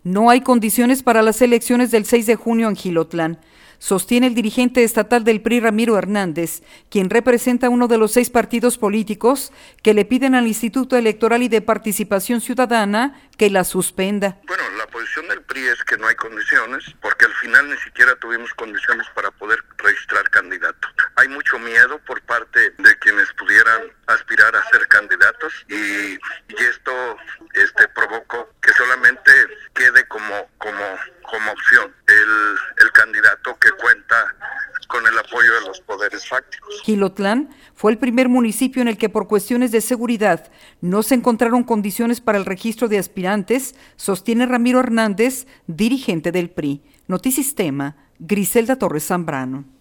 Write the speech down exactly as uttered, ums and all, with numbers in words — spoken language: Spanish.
No hay condiciones para las elecciones del seis de junio en Jilotlán, sostiene el dirigente estatal del P R I, Ramiro Hernández, quien representa uno de los seis partidos políticos que le piden al Instituto Electoral y de Participación Ciudadana que la suspenda. Bueno, la posición del P R I es que no hay condiciones, porque al final ni siquiera tuvimos condiciones para poder registrar candidatos. Hay mucho miedo por parte de quienes pudieran aspirar a ser candidatos y, y esto este, provocó que solamente quede como, como, como opción el, el candidato que cuenta con el apoyo de los poderes fácticos. Jilotlán fue el primer municipio en el que por cuestiones de seguridad no se encontraron condiciones para el registro de aspirantes, sostiene Ramiro Hernández, dirigente del P R I. Notisistema, Griselda Torres Zambrano.